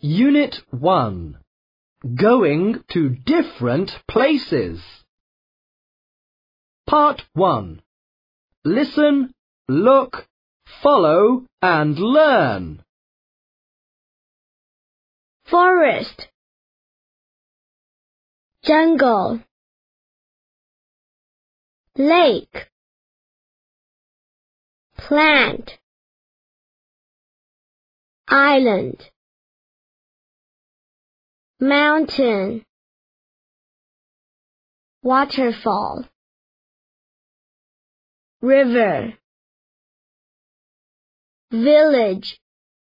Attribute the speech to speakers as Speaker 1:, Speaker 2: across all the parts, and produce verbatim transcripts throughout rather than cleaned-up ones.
Speaker 1: Unit one. Going to different places. Part one. Listen, look, follow and learn.
Speaker 2: Forest, jungle, lake, plant, island, mountain, waterfall, river, village,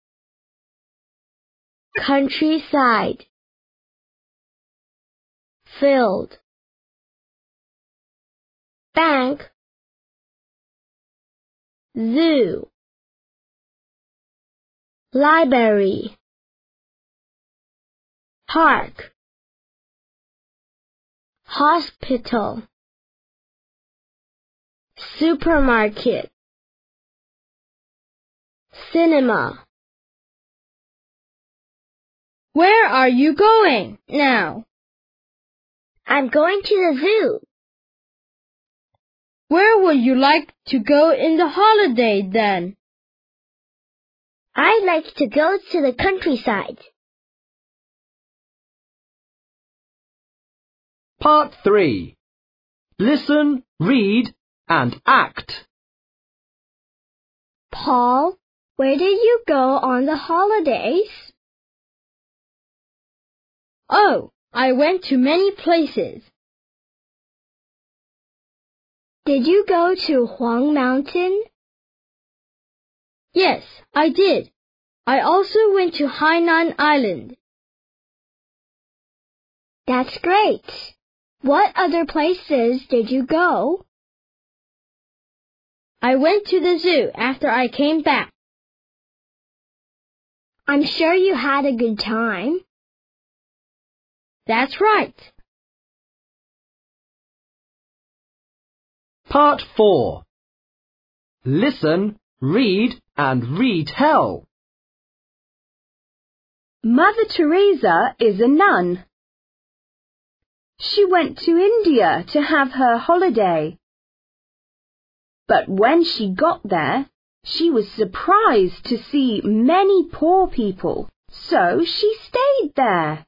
Speaker 2: countryside, field, bank, zoo, library, park, hospital, supermarket, cinema.
Speaker 3: Where are you going now?
Speaker 2: I'm going to the zoo.
Speaker 3: Where would you like to go in the holiday then?
Speaker 2: I'd like to go to the countryside.
Speaker 1: Part three. Listen, read and act.
Speaker 2: Paul, where did you go on the holidays?
Speaker 3: Oh, I went to many places.
Speaker 2: Did you go to Huang Mountain?
Speaker 3: Yes, I did. I also went to Hainan Island.
Speaker 2: That's great. What other places did you go?
Speaker 3: I went to the zoo after I came back.
Speaker 2: I'm sure you had a good time.
Speaker 3: That's right.
Speaker 1: Part four. Listen, read and retell.
Speaker 4: Mother Teresa is a nun. She went to India to have her holiday. But when she got there, she was surprised to see many poor people, so she stayed there.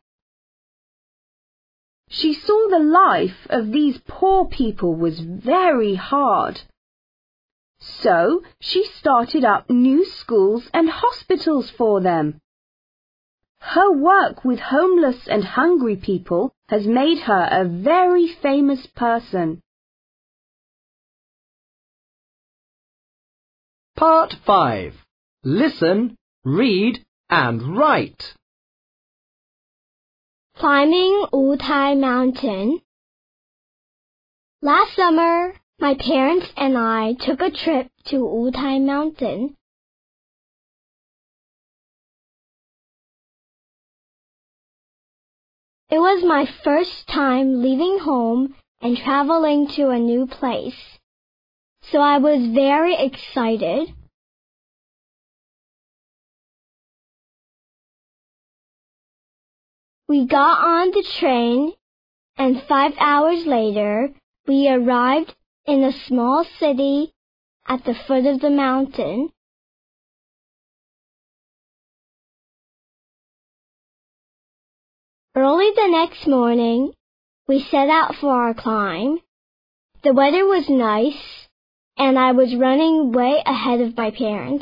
Speaker 4: She saw the life of these poor people was very hard. So she started up new schools and hospitals for them. Her work with homeless and hungry people has made her a very famous person.
Speaker 1: Part five. Listen, read and write.
Speaker 2: Climbing Wutai Mountain. Last summer, my parents and I took a trip to Wutai Mountain. It was my first time leaving home and traveling to a new place, so I was very excited. We got on the train, and five hours later, we arrived in a small city at the foot of the mountain. Early the next morning, we set out for our climb. The weather was nice, and I was running way ahead of my parents.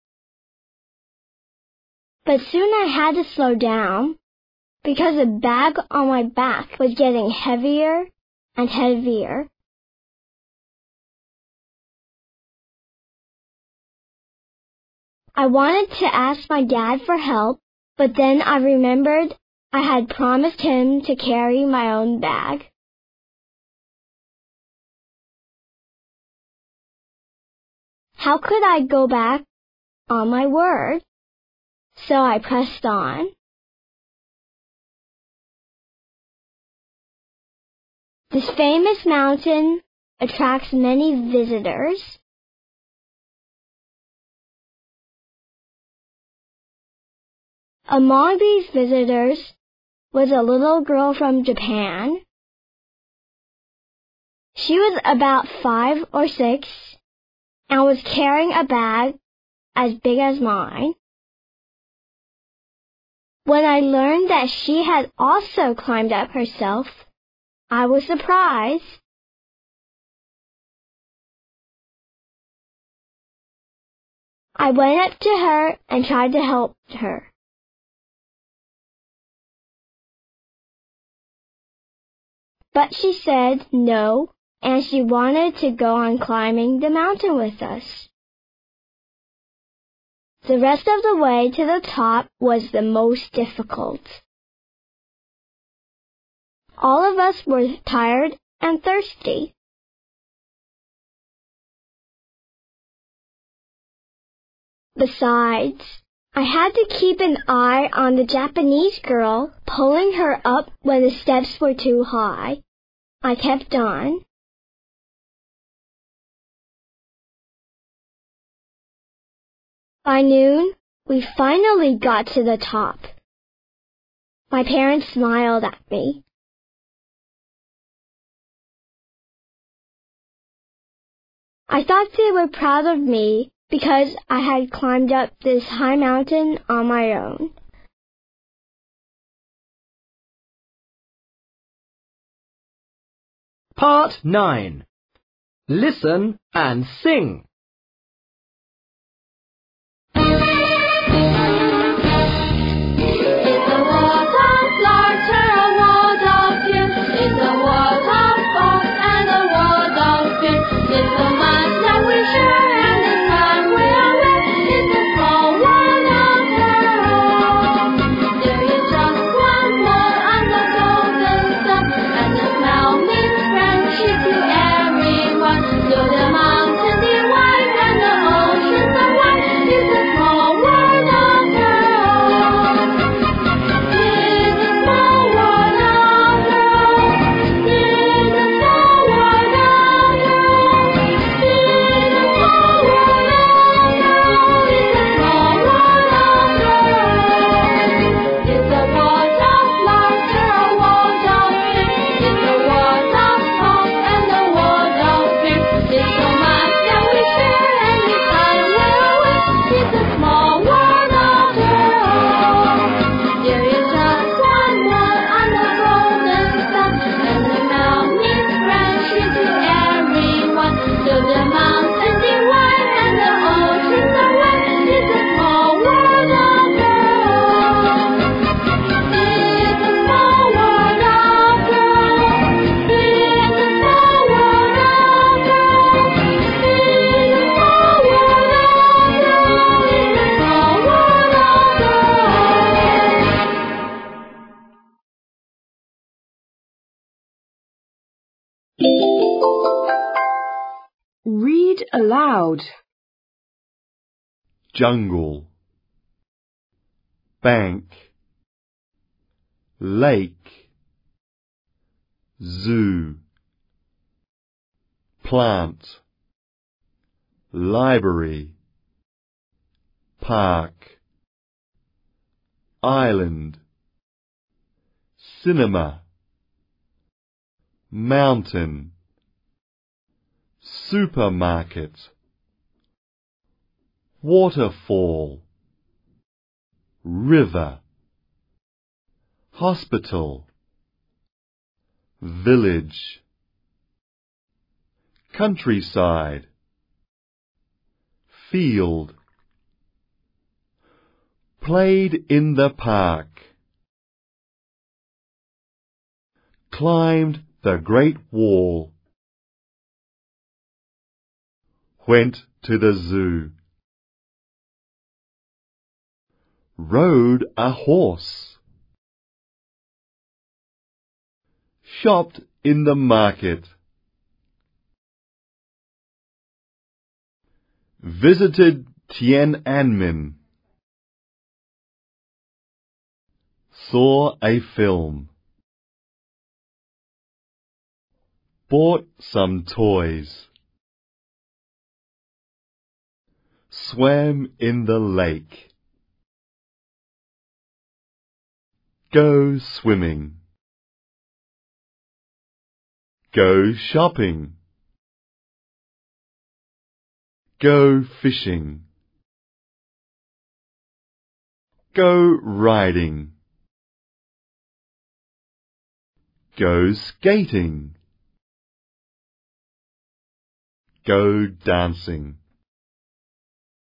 Speaker 2: But soon I had to slow down, because the bag on my back was getting heavier and heavier. I wanted to ask my dad for help, but then I remembered I had promised him to carry my own bag. How could I go back on my word? So I pressed on. This famous mountain attracts many visitors. Among these visitors was a little girl from Japan. She was about five or six and was carrying a bag as big as mine. When I learned that she had also climbed up herself, I was surprised. I went up to her and tried to help her. But she said no, and she wanted to go on climbing the mountain with us. The rest of the way to the top was the most difficult. All of us were tired and thirsty. Besides, I had to keep an eye on the Japanese girl, pulling her up when the steps were too high. I kept on. By noon, we finally got to the top. My parents smiled at me. I thought they were proud of me because I had climbed up this high mountain on my own.
Speaker 1: Part nine. Listen and sing.
Speaker 4: Read aloud.
Speaker 5: Jungle, bank, lake, zoo, plant, library, park, island, cinema, mountain, supermarket, waterfall, river, hospital, village, countryside, field, played in the park, climbed the Great Wall, went to the zoo, rode a horse, shopped in the market, visited Tiananmen, saw a film, bought some toys, swam in the lake. Go swimming. Go shopping. Go fishing. Go riding. Go skating. Go dancing.